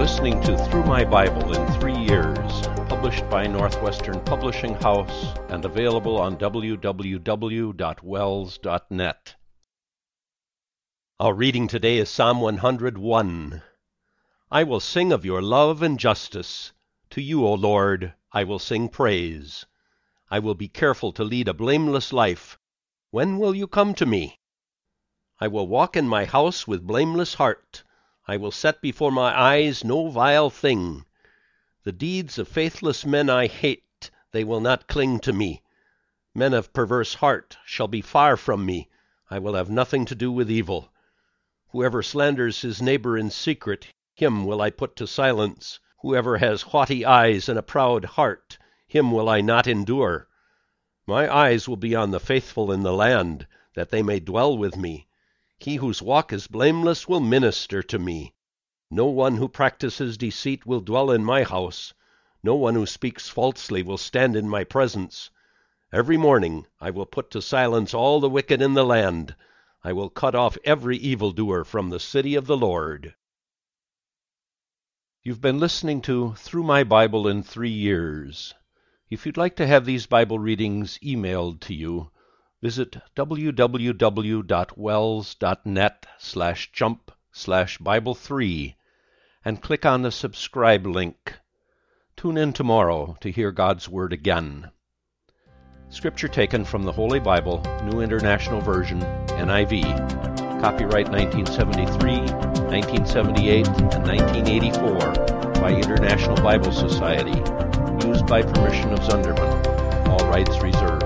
listening to Through My Bible in 3 Years, published by Northwestern Publishing House and available on www.wells.net. Our reading today is Psalm 101. I will sing of your love and justice. To you, O Lord, I will sing praise. I will be careful to lead a blameless life. When will you come to me? I will walk in my house with blameless heart. I will set before my eyes no vile thing. The deeds of faithless men I hate, they will not cling to me. Men of perverse heart shall be far from me. I will have nothing to do with evil. Whoever slanders his neighbor in secret, him will I put to silence. Whoever has haughty eyes and a proud heart, him will I not endure. My eyes will be on the faithful in the land, that they may dwell with me. He whose walk is blameless will minister to me. No one who practices deceit will dwell in my house. No one who speaks falsely will stand in my presence. Every morning I will put to silence all the wicked in the land. I will cut off every evildoer from the city of the Lord. You've been listening to Through My Bible in 3 Years. If you'd like to have these Bible readings emailed to you, visit www.wells.net/jump/Bible3 and click on the subscribe link. Tune in tomorrow to hear God's Word again. Scripture taken from the Holy Bible, New International Version, NIV. Copyright 1973, 1978, and 1984 by International Bible Society. Used by permission of Zunderman. All rights reserved.